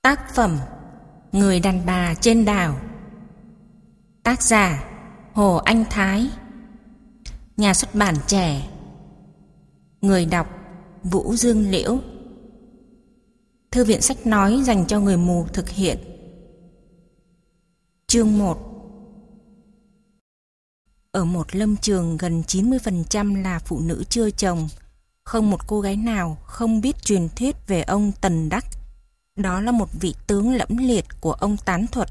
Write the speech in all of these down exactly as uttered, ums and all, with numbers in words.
Tác phẩm Người đàn bà trên đảo. Tác giả Hồ Anh Thái. Nhà xuất bản Trẻ. Người đọc Vũ Dương Liễu. Thư viện sách nói dành cho người mù thực hiện. Chương một. Ở một lâm trường gần chín mươi phần trăm là phụ nữ chưa chồng, không một cô gái nào không biết truyền thuyết về ông Tần Đắc. Đó là một vị tướng lẫm liệt của ông Tán Thuật.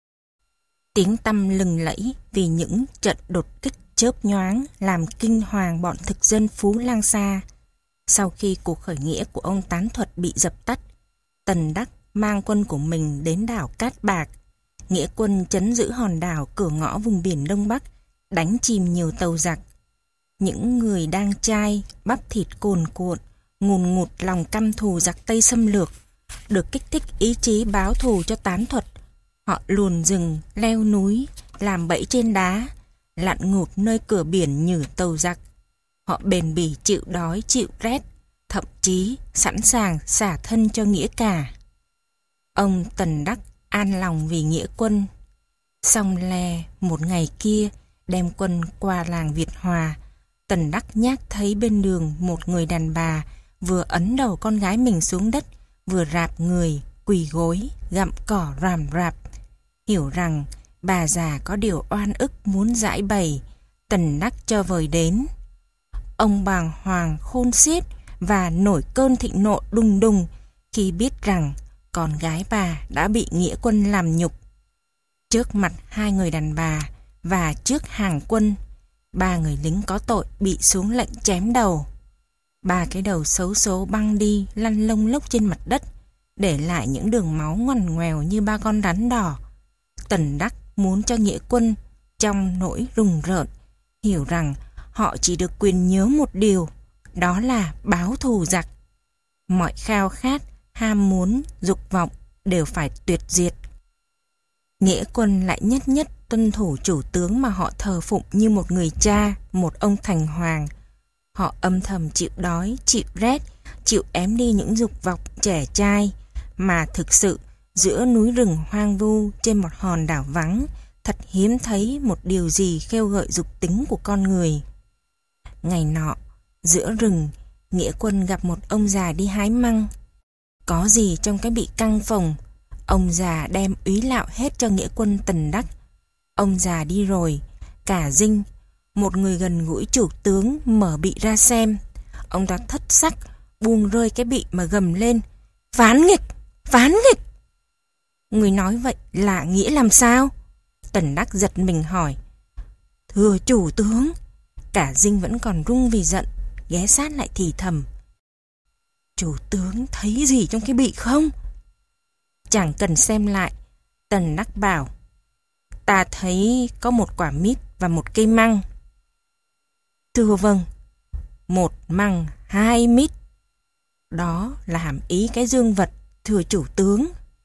Tiếng tăm lừng lẫy vì những trận đột kích chớp nhoáng làm kinh hoàng bọn thực dân Phú Lang Sa. Sau khi cuộc khởi nghĩa của ông Tán Thuật bị dập tắt, Tần Đắc mang quân của mình đến đảo Cát Bạc. Nghĩa quân trấn giữ hòn đảo cửa ngõ vùng biển Đông Bắc, đánh chìm nhiều tàu giặc. Những người đang chai, bắp thịt cồn cuộn, ngùn ngụt lòng căm thù giặc Tây xâm lược, được kích thích ý chí báo thù cho Tán Thuật. Họ luồn rừng, leo núi, làm bẫy trên đá, lặn ngụp nơi cửa biển nhử tàu giặc. Họ bền bỉ chịu đói, chịu rét, thậm chí sẵn sàng xả thân cho nghĩa cả. Ông Tần Đắc an lòng vì nghĩa quân. Xong le một ngày kia, đem quân qua làng Việt Hòa, Tần Đắc nhác thấy bên đường một người đàn bà vừa ấn đầu con gái mình xuống đất, vừa rạp người, quỳ gối, gặm cỏ ràm rạp. Hiểu rằng bà già có điều oan ức muốn giải bày, Tần Đắc cho vời đến. Ông bàng hoàng khôn xiết và nổi cơn thịnh nộ đùng đùng khi biết rằng con gái bà đã bị nghĩa quân làm nhục. Trước mặt hai người đàn bà và trước hàng quân, ba người lính có tội bị xuống lệnh chém đầu. Ba cái đầu xấu số băng đi lăn lông lốc trên mặt đất, để lại những đường máu ngoằn ngoèo như ba con rắn đỏ. Tần Đắc muốn cho nghĩa quân trong nỗi rùng rợn hiểu rằng họ chỉ được quyền nhớ một điều, đó là báo thù giặc. Mọi khao khát, ham muốn, dục vọng đều phải tuyệt diệt. Nghĩa quân lại nhất nhất tuân thủ chủ tướng mà họ thờ phụng như một người cha, một ông thành hoàng. Họ âm thầm chịu đói, chịu rét, chịu ém đi những dục vọng trẻ trai, mà thực sự giữa núi rừng hoang vu trên một hòn đảo vắng, thật hiếm thấy một điều gì khêu gợi dục tính của con người. Ngày nọ, giữa rừng, nghĩa quân gặp một ông già đi hái măng. Có gì trong cái bị căng phồng, ông già đem úy lạo hết cho nghĩa quân Tần Đắc. Ông già đi rồi, cả dinh, một người gần gũi chủ tướng mở bị ra xem. Ông ta thất sắc, buông rơi cái bị mà gầm lên: "Phán nghịch! Phán nghịch!" Người nói vậy là nghĩa làm sao? Tần Đắc giật mình hỏi. "Thưa chủ tướng." Cả dinh vẫn còn rung vì giận, ghé sát lại thì thầm: "Chủ tướng thấy gì trong cái bị không?" Chẳng cần xem lại, Tần Đắc bảo: "Ta thấy có một quả mít và một cây măng." "Thưa vâng, một măng hai mít. Đó là hàm ý cái dương vật, thưa chủ tướng."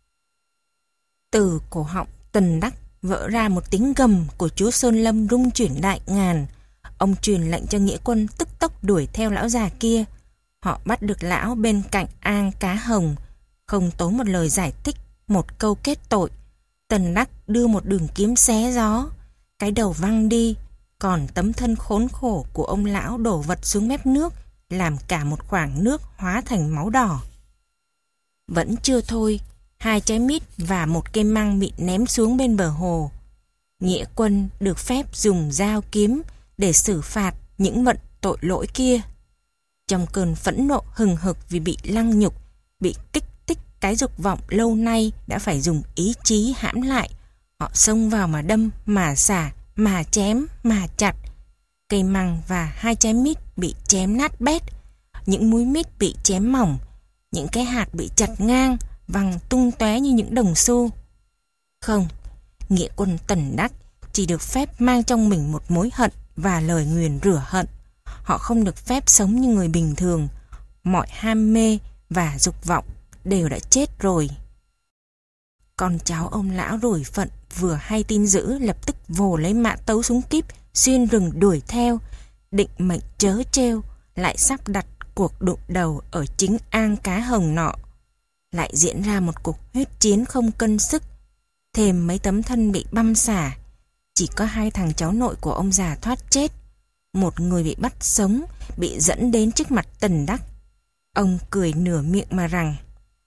Từ cổ họng Tần Đắc vỡ ra một tiếng gầm của chúa Sơn Lâm rung chuyển đại ngàn. Ông truyền lệnh cho nghĩa quân tức tốc đuổi theo lão già kia. Họ bắt được lão bên cạnh ang cá hồng. Không tốn một lời giải thích, một câu kết tội, Tần Đắc đưa một đường kiếm xé gió. Cái đầu văng đi, còn tấm thân khốn khổ của ông lão đổ vật xuống mép nước, làm cả một khoảng nước hóa thành máu đỏ. Vẫn chưa thôi, hai trái mít và một cây măng bị ném xuống bên bờ hồ. Nghĩa quân được phép dùng dao kiếm để xử phạt những vận tội lỗi kia. Trong cơn phẫn nộ hừng hực vì bị lăng nhục, bị kích thích cái dục vọng lâu nay đã phải dùng ý chí hãm lại, họ xông vào mà đâm, mà xả, mà chém, mà chặt. Cây măng và hai trái mít bị chém nát bét, những múi mít bị chém mỏng, những cái hạt bị chặt ngang, văng tung tóe như những đồng xu. Không, nghĩa quân Tần Đắc chỉ được phép mang trong mình một mối hận và lời nguyền rủa hận. Họ không được phép sống như người bình thường. Mọi ham mê và dục vọng đều đã chết rồi. Con cháu ông lão rủi phận vừa hay tin dữ, lập tức vồ lấy mã tấu súng kíp, xuyên rừng đuổi theo, định mệnh trớ trêu, lại sắp đặt cuộc đụng đầu ở chính ang cá hồng nọ. lại diễn ra một cuộc huyết chiến không cân sức. Thêm mấy tấm thân bị băm xả. Chỉ có hai thằng cháu nội của ông già thoát chết. Một người bị bắt sống, bị dẫn đến trước mặt Tần Đắc. Ông cười nửa miệng mà rằng: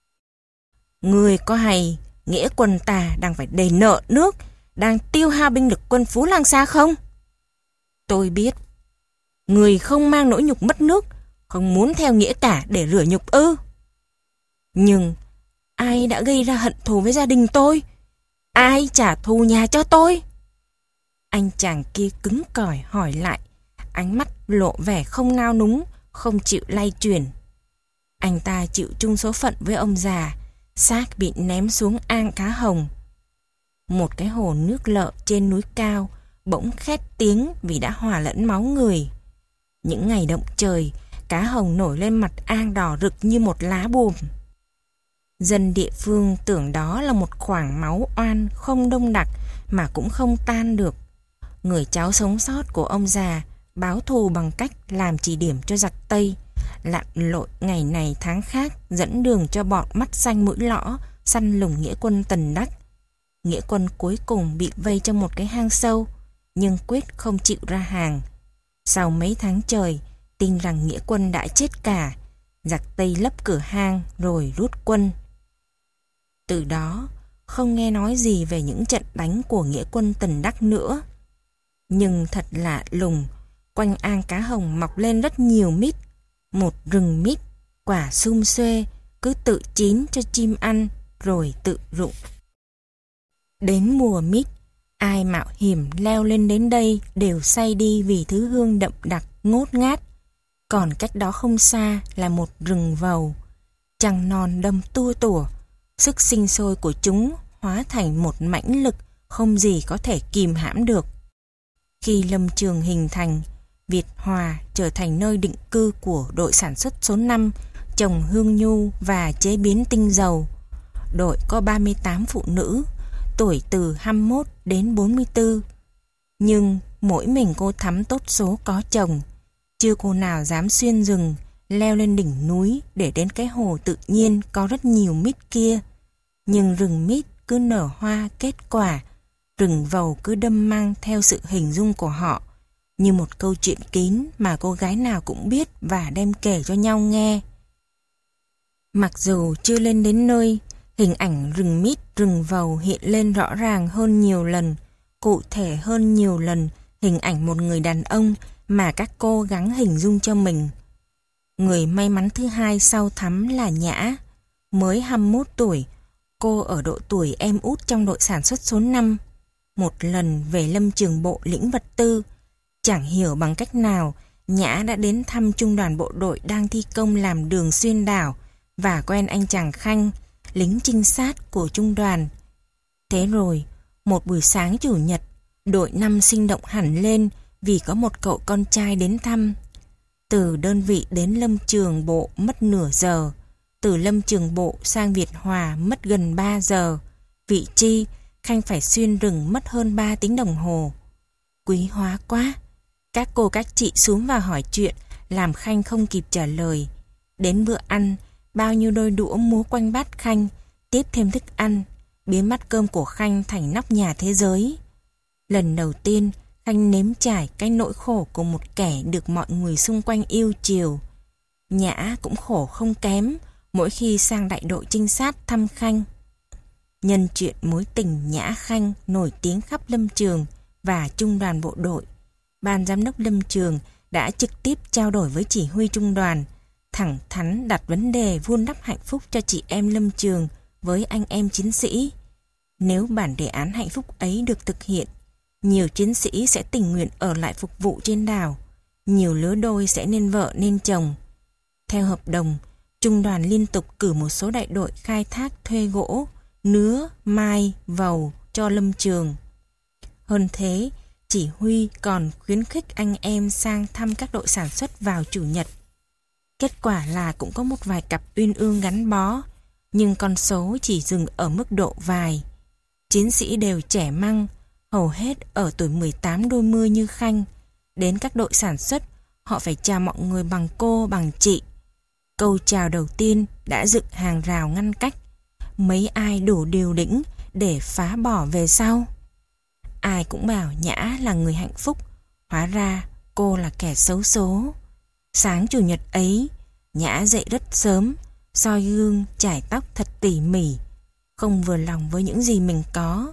Người có hay nghĩa quân ta đang phải đền nợ nước, đang tiêu hao binh lực quân Phú Lang Sa không? Tôi biết. Người không mang nỗi nhục mất nước, không muốn theo nghĩa cả để rửa nhục ư? Nhưng ai đã gây ra hận thù với gia đình tôi? Ai trả thù nhà cho tôi? Anh chàng kia cứng cỏi hỏi lại, ánh mắt lộ vẻ không nao núng, không chịu lay chuyển. Anh ta chịu chung số phận với ông già, xác bị ném xuống An Cá Hồng. Một cái hồ nước lợ trên núi cao bỗng khét tiếng vì đã hòa lẫn máu người. Những ngày động trời, cá hồng nổi lên mặt An đỏ rực như một lá buồm. Dân địa phương tưởng đó là một khoảng máu oan không đông đặc mà cũng không tan được. Người cháu sống sót của ông già báo thù bằng cách làm chỉ điểm cho giặc Tây, lặn lội ngày này tháng khác, dẫn đường cho bọn mắt xanh mũi lõ săn lùng nghĩa quân Tần Đắc. Nghĩa quân cuối cùng bị vây trong một cái hang sâu, nhưng quyết không chịu ra hàng. Sau mấy tháng trời, tin rằng nghĩa quân đã chết cả, giặc Tây lấp cửa hang rồi rút quân. Từ đó, không nghe nói gì về những trận đánh của nghĩa quân Tần Đắc nữa. Nhưng thật lạ lùng, quanh An Cá Hồng mọc lên rất nhiều mít. Một rừng mít, quả sum xuê, cứ tự chín cho chim ăn, rồi tự rụng. Đến mùa mít, ai mạo hiểm leo lên đến đây đều say đi vì thứ hương đậm đặc, ngốt ngát. Còn cách đó không xa là một rừng vầu. Trăng non đâm tua tủa, sức sinh sôi của chúng hóa thành một mãnh lực không gì có thể kìm hãm được. Khi lâm trường hình thành, Việt Hòa trở thành nơi định cư của đội sản xuất số năm trồng hương nhu và chế biến tinh dầu. Đội có ba mươi tám phụ nữ, tuổi từ hai mươi mốt đến bốn mươi tư. Nhưng mỗi mình cô Thắm tốt số có chồng, chưa cô nào dám xuyên rừng, leo lên đỉnh núi để đến cái hồ tự nhiên có rất nhiều mít kia. Nhưng rừng mít cứ nở hoa kết quả, rừng vầu cứ đâm mang theo sự hình dung của họ, như một câu chuyện kín mà cô gái nào cũng biết và đem kể cho nhau nghe. Mặc dù chưa lên đến nơi, hình ảnh rừng mít, rừng vầu hiện lên rõ ràng hơn nhiều lần, cụ thể hơn nhiều lần hình ảnh một người đàn ông mà các cô gắng hình dung cho mình. Người may mắn thứ hai sau Thắm là Nhã. Mới hai mươi mốt tuổi, cô ở độ tuổi em út trong đội sản xuất số năm. Một lần về lâm trường bộ lĩnh vật tư, chẳng hiểu bằng cách nào Nhã đã đến thăm trung đoàn bộ đội đang thi công làm đường xuyên đảo và quen anh chàng Khanh, lính trinh sát của trung đoàn. Thế rồi, một buổi sáng chủ nhật, đội năm sinh động hẳn lên vì có một cậu con trai đến thăm. Từ đơn vị đến lâm trường bộ mất nửa giờ, từ lâm trường bộ sang Việt Hòa mất gần ba giờ. Vị chi, Khanh phải xuyên rừng mất hơn ba tiếng đồng hồ. Quý hóa quá. Các cô các chị xuống vào hỏi chuyện, làm Khanh không kịp trả lời. Đến bữa ăn, bao nhiêu đôi đũa múa quanh bát Khanh, tiếp thêm thức ăn, biến bát cơm của Khanh thành nóc nhà thế giới. Lần đầu tiên, Khanh nếm trải cái nỗi khổ của một kẻ được mọi người xung quanh yêu chiều. Nhã cũng khổ không kém mỗi khi sang đại đội trinh sát thăm Khanh. Nhân chuyện mối tình Nhã Khanh nổi tiếng khắp lâm trường và trung đoàn bộ đội, ban giám đốc lâm trường đã trực tiếp trao đổi với chỉ huy trung đoàn, thẳng thắn đặt vấn đề vun đắp hạnh phúc cho chị em lâm trường với anh em chiến sĩ. Nếu bản đề án hạnh phúc ấy được thực hiện, nhiều chiến sĩ sẽ tình nguyện ở lại phục vụ trên đảo, nhiều lứa đôi sẽ nên vợ nên chồng. Theo hợp đồng, trung đoàn liên tục cử một số đại đội khai thác thuê gỗ, nứa, mai, vầu cho lâm trường. Hơn thế, chỉ huy còn khuyến khích anh em sang thăm các đội sản xuất vào chủ nhật. Kết quả là cũng có một vài cặp uyên ương gắn bó, nhưng con số chỉ dừng ở mức độ vài. Chiến sĩ đều trẻ măng, hầu hết ở tuổi mười tám đôi mươi như Khanh. Đến các đội sản xuất, họ phải chào mọi người bằng cô, bằng chị. Câu chào đầu tiên đã dựng hàng rào ngăn cách, mấy ai đủ điều lĩnh để phá bỏ về sau? Ai cũng bảo Nhã là người hạnh phúc, hóa ra cô là kẻ xấu số. Sáng chủ nhật ấy, Nhã dậy rất sớm, soi gương chải tóc thật tỉ mỉ, không vừa lòng với những gì mình có.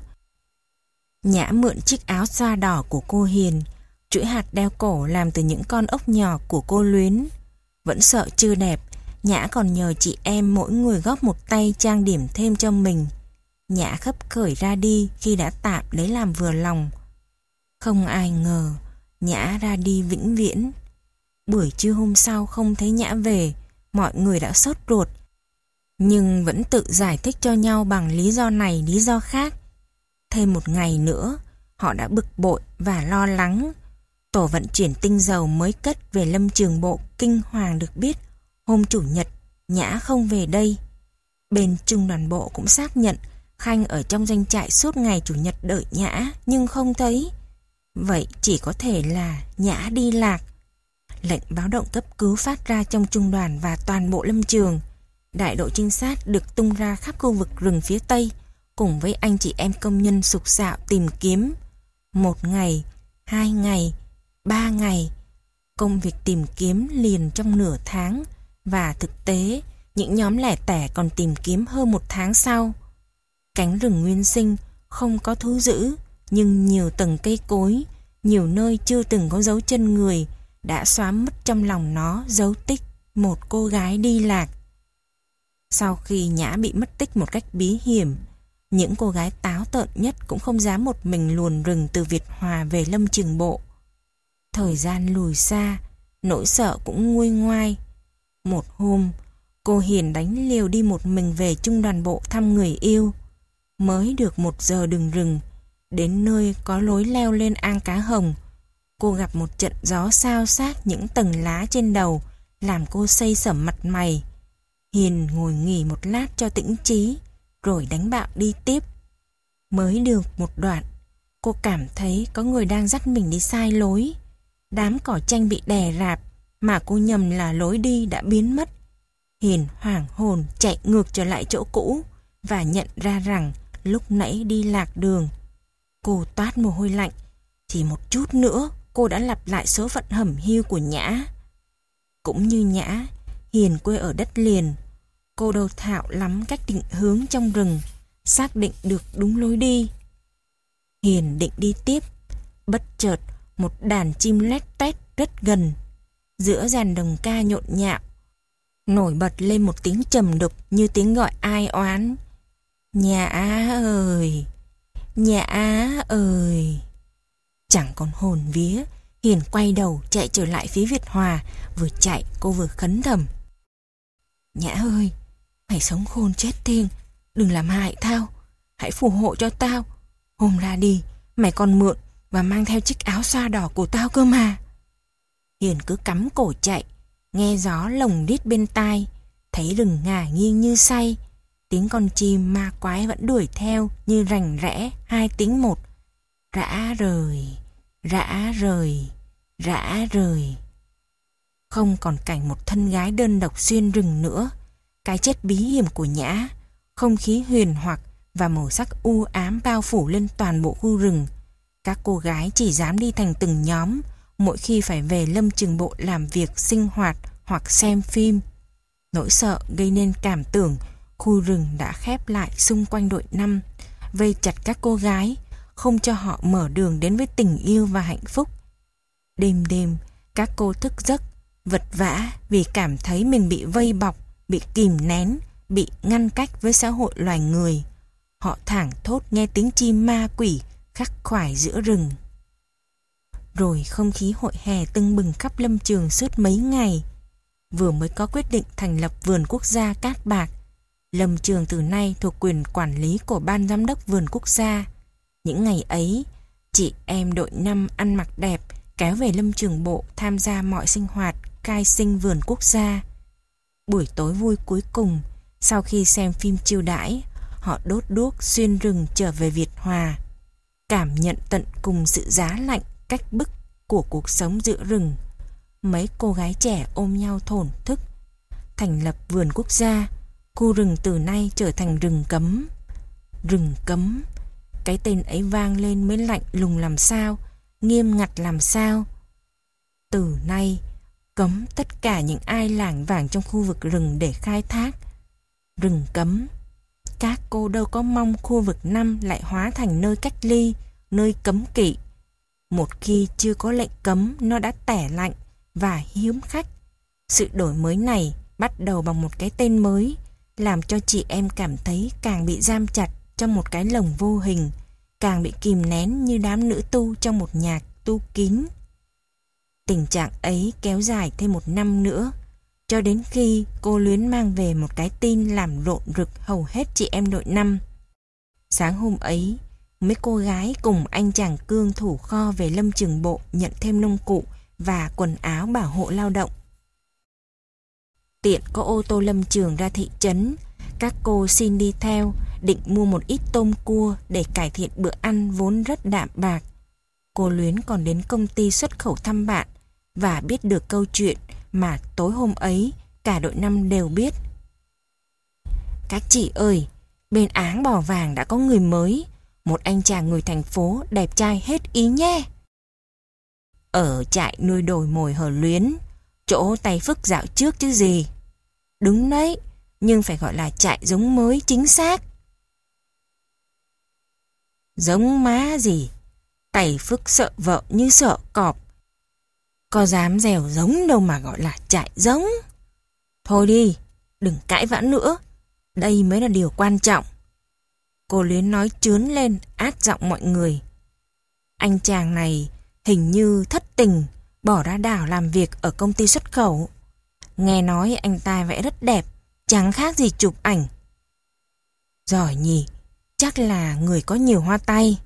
Nhã mượn chiếc áo xoa đỏ của cô Hiền, chuỗi hạt đeo cổ làm từ những con ốc nhỏ của cô Luyến. Vẫn sợ chưa đẹp, Nhã còn nhờ chị em mỗi người góp một tay trang điểm thêm cho mình. Nhã khấp khởi ra đi khi đã tạm lấy làm vừa lòng. Không ai ngờ Nhã ra đi vĩnh viễn. Buổi trưa hôm sau không thấy Nhã về, mọi người đã sốt ruột, nhưng vẫn tự giải thích cho nhau bằng lý do này lý do khác. Thêm một ngày nữa, họ đã bực bội và lo lắng. Tổ vận chuyển tinh dầu mới cất về Lâm Trường Bộ kinh hoàng được biết hôm chủ nhật Nhã không về đây. Bên trung đoàn bộ cũng xác nhận Khanh ở trong doanh trại suốt ngày chủ nhật đợi Nhã nhưng không thấy. Vậy chỉ có thể là Nhã đi lạc. Lệnh báo động cấp cứu phát ra trong trung đoàn và toàn bộ lâm trường. Đại đội trinh sát được tung ra khắp khu vực rừng phía Tây, cùng với anh chị em công nhân sục sạo tìm kiếm. Một ngày, hai ngày, ba ngày, công việc tìm kiếm liền trong nửa tháng, và thực tế, những nhóm lẻ tẻ còn tìm kiếm hơn một tháng sau. Cánh rừng nguyên sinh không có thú dữ, nhưng nhiều tầng cây cối, nhiều nơi chưa từng có dấu chân người, đã xóa mất trong lòng nó dấu tích một cô gái đi lạc. Sau khi Nhã bị mất tích một cách bí hiểm, những cô gái táo tợn nhất cũng không dám một mình luồn rừng từ Việt Hòa về Lâm Trường Bộ. Thời gian lùi xa, nỗi sợ cũng nguôi ngoai. Một hôm, cô Hiền đánh liều đi một mình về trung đoàn bộ thăm người yêu. Mới được một giờ đường rừng, đến nơi có lối leo lên Ang Cá Hồng, cô gặp một trận gió xao xác những tầng lá trên đầu, làm cô xây sẩm mặt mày. Hiền ngồi nghỉ một lát cho tĩnh trí, rồi đánh bạo đi tiếp. Mới được một đoạn, cô cảm thấy có người đang dắt mình đi sai lối. Đám cỏ tranh bị đè rạp, mà cô nhầm là lối đi đã biến mất. Hiền hoảng hồn chạy ngược trở lại chỗ cũ, và nhận ra rằng lúc nãy đi lạc đường. Cô toát mồ hôi lạnh, chỉ một chút nữa cô đã lặp lại số phận hẩm hiu của Nhã. Cũng như Nhã, Hiền quê ở đất liền. Cô đâu thạo lắm cách định hướng trong rừng, xác định được đúng lối đi. Hiền định đi tiếp, bất chợt một đàn chim lét tét rất gần. Giữa dàn đồng ca nhộn nhạo, nổi bật lên một tiếng trầm đục như tiếng gọi ai oán. Nhã ơi, Nhã ơi. Chẳng còn hồn vía, Hiền quay đầu chạy trở lại phía Việt Hòa. Vừa chạy cô vừa khấn thầm: Nhã ơi, mày sống khôn chết thiêng, đừng làm hại tao, hãy phù hộ cho tao. Hôm ra đi, mày còn mượn và mang theo chiếc áo xoa đỏ của tao cơ mà. Hiền cứ cắm cổ chạy, nghe gió lồng đít bên tai, thấy rừng ngả nghiêng như say. Tiếng con chim ma quái vẫn đuổi theo như rành rẽ hai tiếng một. Rã rời, rã rời, rã rời. Không còn cảnh một thân gái đơn độc xuyên rừng nữa. Cái chết bí hiểm của Nhã, không khí huyền hoặc và màu sắc u ám bao phủ lên toàn bộ khu rừng. Các cô gái chỉ dám đi thành từng nhóm mỗi khi phải về Lâm Trường Bộ làm việc, sinh hoạt hoặc xem phim. Nỗi sợ gây nên cảm tưởng khu rừng đã khép lại xung quanh đội năm, vây chặt các cô gái, không cho họ mở đường đến với tình yêu và hạnh phúc. Đêm đêm, các cô thức giấc, vật vã vì cảm thấy mình bị vây bọc, bị kìm nén, bị ngăn cách với xã hội loài người. Họ thảng thốt nghe tiếng chim ma quỷ khắc khoải giữa rừng. Rồi không khí hội hè tưng bừng khắp lâm trường suốt mấy ngày. Vừa mới có quyết định thành lập vườn quốc gia Cát Bạc. Lâm trường từ nay thuộc quyền quản lý của ban giám đốc vườn quốc gia. Những ngày ấy, chị em đội năm ăn mặc đẹp kéo về Lâm Trường Bộ tham gia mọi sinh hoạt khai sinh vườn quốc gia. Buổi tối vui cuối cùng, sau khi xem phim chiêu đãi, họ đốt đuốc xuyên rừng trở về Việt Hòa, cảm nhận tận cùng sự giá lạnh cách bức của cuộc sống giữa rừng. Mấy cô gái trẻ ôm nhau thổn thức. Thành lập vườn quốc gia, khu rừng từ nay trở thành rừng cấm. Rừng cấm, cái tên ấy vang lên mới lạnh lùng làm sao, nghiêm ngặt làm sao. Từ nay, cấm tất cả những ai lảng vảng trong khu vực rừng để khai thác. Rừng cấm. Các cô đâu có mong khu vực năm lại hóa thành nơi cách ly, nơi cấm kỵ. Một khi chưa có lệnh cấm, nó đã tẻ lạnh và hiếm khách. Sự đổi mới này bắt đầu bằng một cái tên mới, làm cho chị em cảm thấy càng bị giam chặt trong một cái lồng vô hình, càng bị kìm nén như đám nữ tu trong một nhạc tu kín. Tình trạng ấy kéo dài thêm một năm nữa, cho đến khi cô Luyến mang về một cái tin làm rộn rực hầu hết chị em đội năm. Sáng hôm ấy, mấy cô gái cùng anh chàng Cương thủ kho về lâm trường bộ nhận thêm nông cụ và quần áo bảo hộ lao động. Tiện có ô tô lâm trường ra thị trấn, các cô xin đi theo, định mua một ít tôm cua để cải thiện bữa ăn vốn rất đạm bạc. Cô Luyến còn đến công ty xuất khẩu thăm bạn và biết được câu chuyện mà tối hôm ấy cả đội năm đều biết. Các chị ơi, bên Áng Bò Vàng đã có người mới, một anh chàng người thành phố đẹp trai hết ý nhé. Ở trại nuôi đồi mồi Hờ Luyến, chỗ tay Phức dạo trước chứ gì. Đúng đấy, nhưng phải gọi là trại giống mới chính xác. Giống má gì, tay Phức sợ vợ như sợ cọp. Có dám dèo giống đâu mà gọi là trại giống. Thôi đi, đừng cãi vã nữa, đây mới là điều quan trọng. Cô Luyến nói chướn lên át giọng mọi người. Anh chàng này hình như thất tình, bỏ ra đảo làm việc ở công ty xuất khẩu. Nghe nói anh ta vẽ rất đẹp, chẳng khác gì chụp ảnh. Giỏi nhỉ, chắc là người có nhiều hoa tay.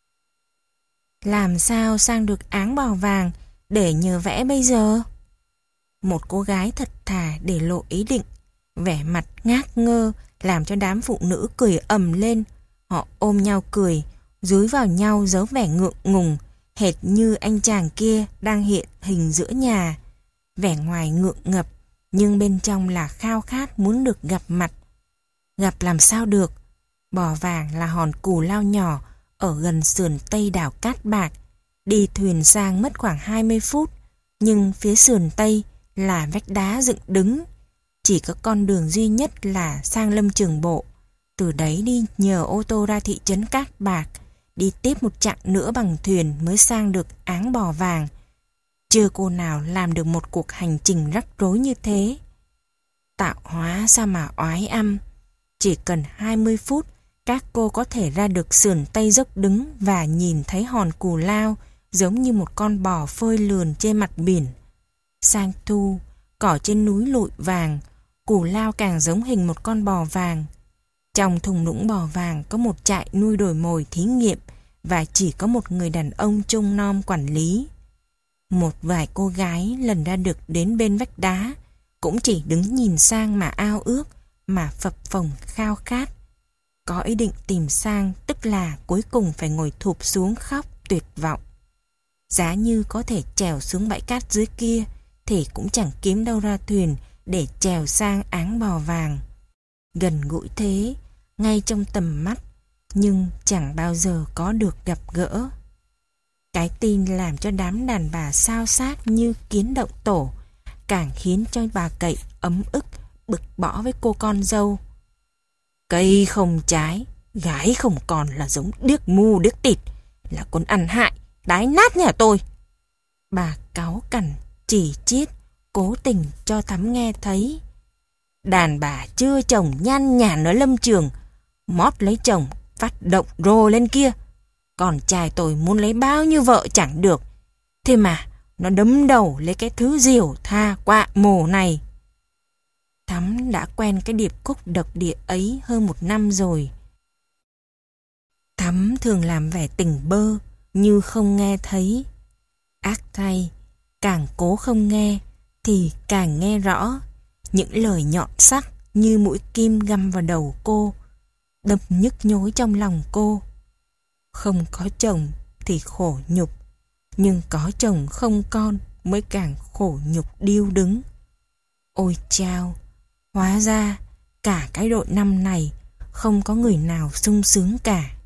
Làm sao sang được Áng Bò Vàng để nhờ vẽ bây giờ? Một cô gái thật thà để lộ ý định, vẻ mặt ngác ngơ làm cho đám phụ nữ cười ầm lên. Họ ôm nhau cười, dúi vào nhau giấu vẻ ngượng ngùng, hệt như anh chàng kia đang hiện hình giữa nhà. Vẻ ngoài ngượng ngập, nhưng bên trong là khao khát muốn được gặp mặt. Gặp làm sao được? Bò Vàng là hòn cù lao nhỏ ở gần sườn tây đảo Cát Bạc. Đi thuyền sang mất khoảng hai mươi phút, nhưng phía sườn tây là vách đá dựng đứng. Chỉ có con đường duy nhất là sang lâm trường bộ. Từ đấy đi nhờ ô tô ra thị trấn Cát Bạc, đi tiếp một chặng nữa bằng thuyền mới sang được Áng Bò Vàng. Chưa cô nào làm được một cuộc hành trình rắc rối như thế. Tạo hóa sao mà oái âm. Chỉ cần hai mươi phút, các cô có thể ra được sườn tây dốc đứng và nhìn thấy hòn cù lao giống như một con bò phơi lườn trên mặt biển. Sang thu, cỏ trên núi lụi vàng, cù lao càng giống hình một con bò vàng. Trong thung lũng bò vàng có một trại nuôi đồi mồi thí nghiệm và chỉ có một người đàn ông trông nom quản lý. Một vài cô gái lần ra được đến bên vách đá cũng chỉ đứng nhìn sang mà ao ước, mà phập phồng khao khát. Có ý định tìm sang, tức là cuối cùng phải ngồi thụp xuống khóc tuyệt vọng. Giá như có thể trèo xuống bãi cát dưới kia thì cũng chẳng kiếm đâu ra thuyền để trèo sang Áng Bò Vàng. Gần gũi thế, ngay trong tầm mắt, nhưng chẳng bao giờ có được gặp gỡ. Cái tin làm cho đám đàn bà xao xát như kiến động tổ, càng khiến cho bà Cậy ấm ức, bực bõ với cô con dâu. Cây không trái, gái không còn là giống điếc mu điếc tịt, là con ăn hại, đái nát nhà tôi. Bà cáu cằn, chỉ chiết, cố tình cho Thắm nghe thấy. Đàn bà chưa chồng nhan nhản ở lâm trường, mót lấy chồng, phát động rồ lên kia. Còn trai tôi muốn lấy bao nhiêu vợ chẳng được. Thế mà nó đấm đầu lấy cái thứ diều tha quạ mồ này. Thắm đã quen cái điệp khúc độc địa ấy hơn một năm rồi. Thắm thường làm vẻ tỉnh bơ, như không nghe thấy. Ác thay, càng cố không nghe, thì càng nghe rõ. Những lời nhọn sắc như mũi kim găm vào đầu cô, đâm nhức nhối trong lòng cô. Không có chồng thì khổ nhục, nhưng có chồng không con mới càng khổ nhục điêu đứng. Ôi chao, hóa ra Cả cái đội năm này không có người nào sung sướng cả.